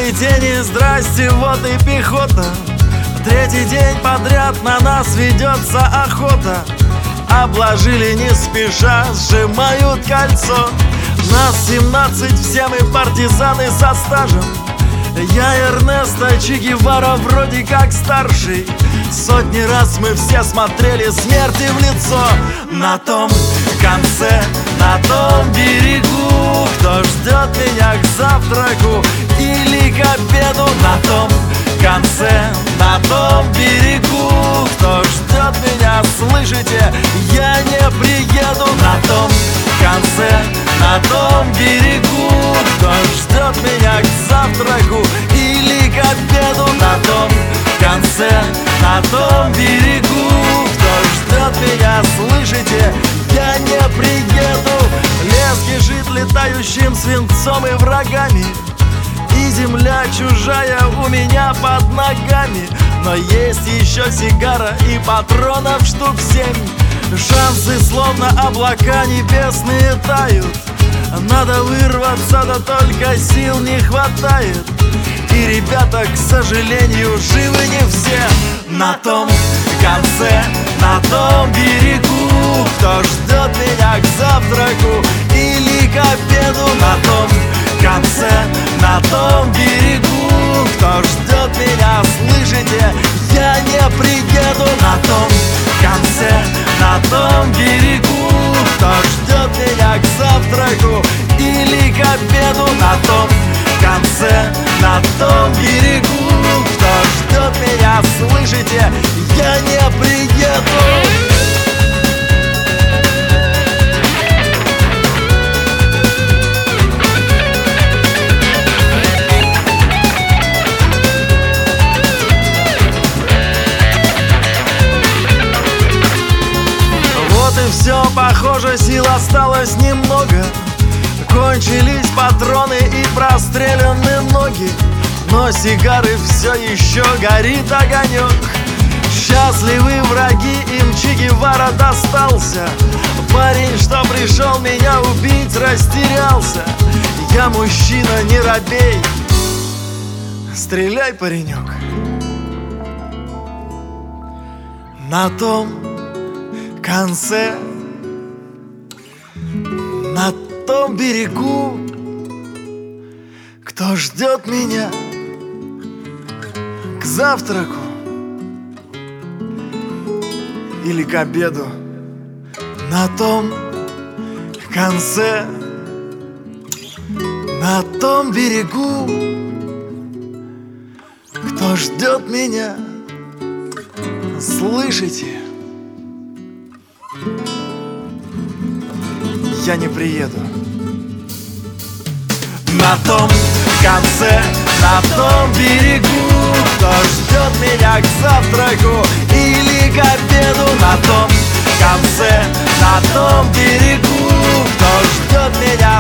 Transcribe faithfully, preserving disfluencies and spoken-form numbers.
Первый день и здрасте, вот и пехота. Третий день подряд на нас ведется охота. Обложили не спеша, сжимают кольцо. Нас семнадцать, все мы партизаны со стажем. Я Эрнесто Че Гевара, вроде как старший. Сотни раз мы все смотрели смерти в лицо. На том конце, на том берегу, кто ждет меня к завтраку или к обеду? На том конце, на том берегу, кто ждет меня, слышите, я не приеду. На том конце, на том берегу, кто ждет меня к завтраку или к обеду? На том конце, на том берегу, кто ждет меня, слышите, я не приеду. Лес кишит летающим свинцом и врагами, и земля чужая у меня под ногами. Но есть еще сигара и патронов штук семь. Шансы словно облака небесные тают. Надо вырваться, да только сил не хватает. И ребята, к сожалению, живы не все. На том конце, на том берегу, кто ждет меня к завтраку или к обеду? На том конце, на том берегу, кто ждет меня, слышите, я не приеду. На том конце, на том берегу, кто ждет меня к завтраку или к обеду? На том конце, на том берегу, кто ждет меня, слышите, я не приеду. Все, похоже, сил осталось немного. Кончились патроны и простреляны ноги, но сигары все еще горит огонек. Счастливы враги, им Че Гевара достался. Парень, что пришел меня убить, растерялся. Я мужчина, не робей, стреляй, паренек. На том конце, на том берегу, кто ждет меня к завтраку или к обеду? На том конце, на том берегу, кто ждет меня, слышите, я не приеду. На том конце, на том берегу, кто ждет меня к завтраку или к обеду? На том конце, на том берегу, кто ждет меня,